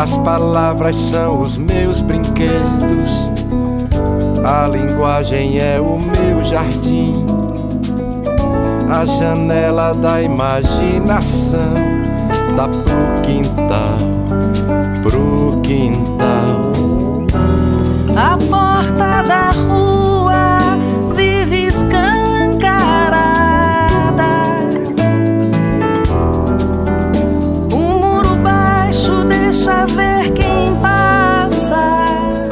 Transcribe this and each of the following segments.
As palavras são os meus brinquedos, a linguagem é o meu jardim, a janela da imaginação dá pro quintal, pro quintal. A porta da rua vive escancarada, o muro baixo deixa ver quem passa.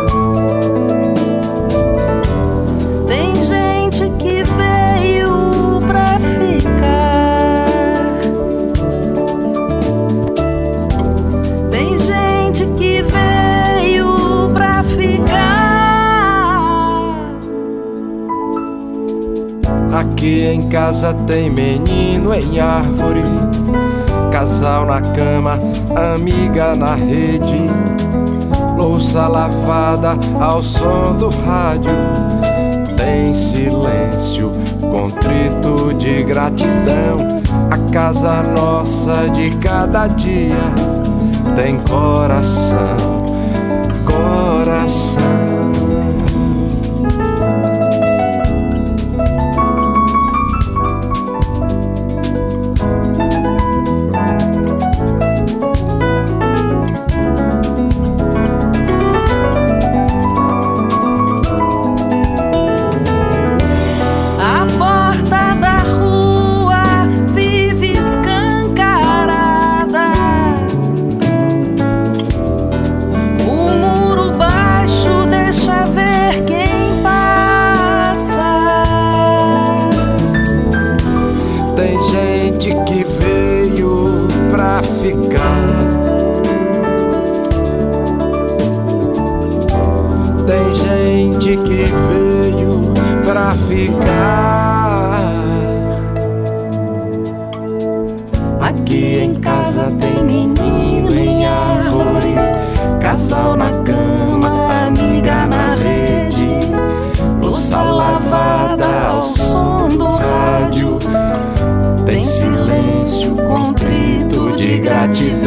Tem gente que veio pra ficar, tem gente que veio pra ficar. Aqui em casa tem menino em árvore, casal na cama, amiga na rede, louça lavada ao som do rádio. Tem silêncio, contrito de gratidão. A casa nossa de cada dia tem coração, coração. Tem gente que veio pra ficar, tem gente que veio pra ficar. Aqui em casa tem menino em árvore, casal na cama, amiga na rede, louça lavada ao som do rádio. Tem silêncio, contrito de gratidão.